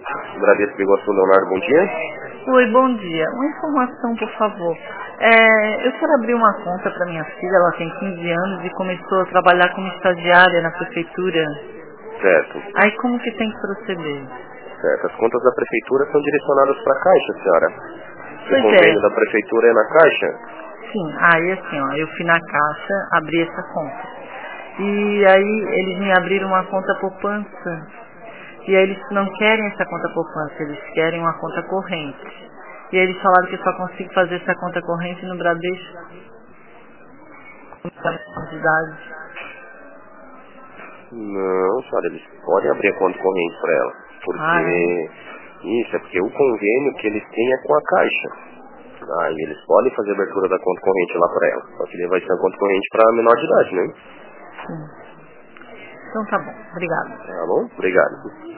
Bradesco Iguaçu, Leonardo, bom dia. Oi, bom dia. Uma informação, por favor. Eu quero abrir uma conta para minha filha, ela tem 15 anos e começou a trabalhar como estagiária na prefeitura. Certo. Aí como que tem que proceder? Certo. As contas da prefeitura são direcionadas para a Caixa, senhora. O Pois convênio é. da prefeitura é na Caixa? Sim, aí assim, ó, eu fui na Caixa, abri essa conta. E aí eles me abriram uma conta poupança. E aí eles não querem essa conta poupança, eles querem uma conta corrente. E aí eles falaram que eu só consigo fazer essa conta corrente no Bradesco. De idade. Não, senhora, eles podem abrir a conta corrente para ela. Porque... Isso, é porque o convênio que eles têm é com a Caixa. Aí eles podem fazer a abertura da conta corrente lá para ela. Só que ele vai ser a conta corrente para menor de idade, né? Sim. Então tá bom, obrigada. Tá bom? Obrigado.